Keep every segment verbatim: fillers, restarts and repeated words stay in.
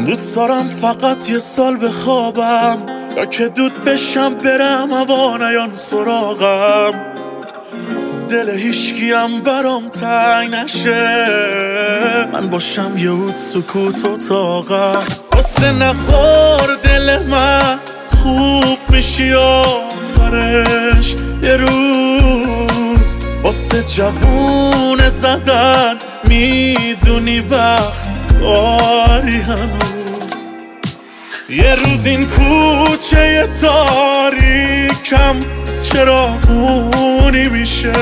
دوست دارم فقط یه سال بخوابم، یا که دود بشم برم هوا نیان سراغم. دل هیچکیم برام تنگ نشه، من باشم یه اود سکوت و طاقم. قصه نخور دل من، خوب میشی آخرش یه روز. واسه جوونه زدن میدونی وقت داری هنوز. یه روز این کوچه تاریکم چراغونی میشه،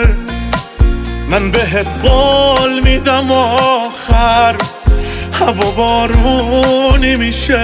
من بهت قول میدم آخر هوا بارونی میشه.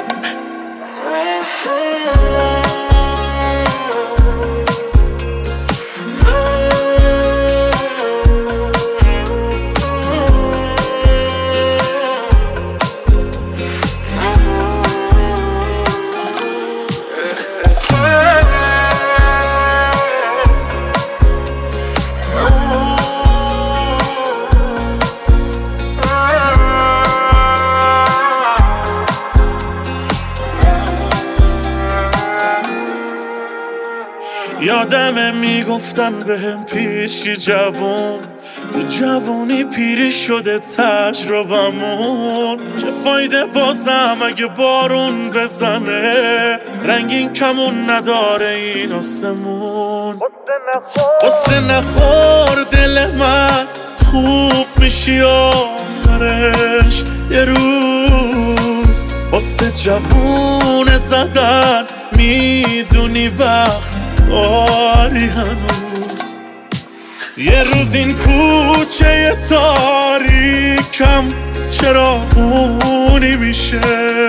یادمه میگفتن بهم پیرشی جوون، تو جوونی پیری شده تجربمون. چه فایده بازم اگه بارون بزنه، رنگین کمون نداره این آسمون. قصه نخور دل من، خوب میشی آخرش یه روز. واسه جوونه زدن میدونی وقت داری هنوز. یه روز این کوچه تاریکم چراغونی میشه،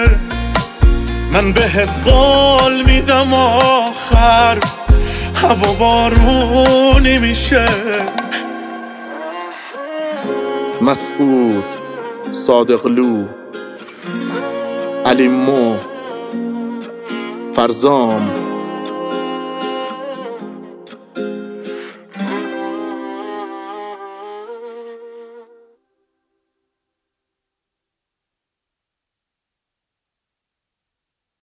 من بهت قول میدم آخر هوا بارونی میشه. مسعود صادقلو، علی مو، فرزام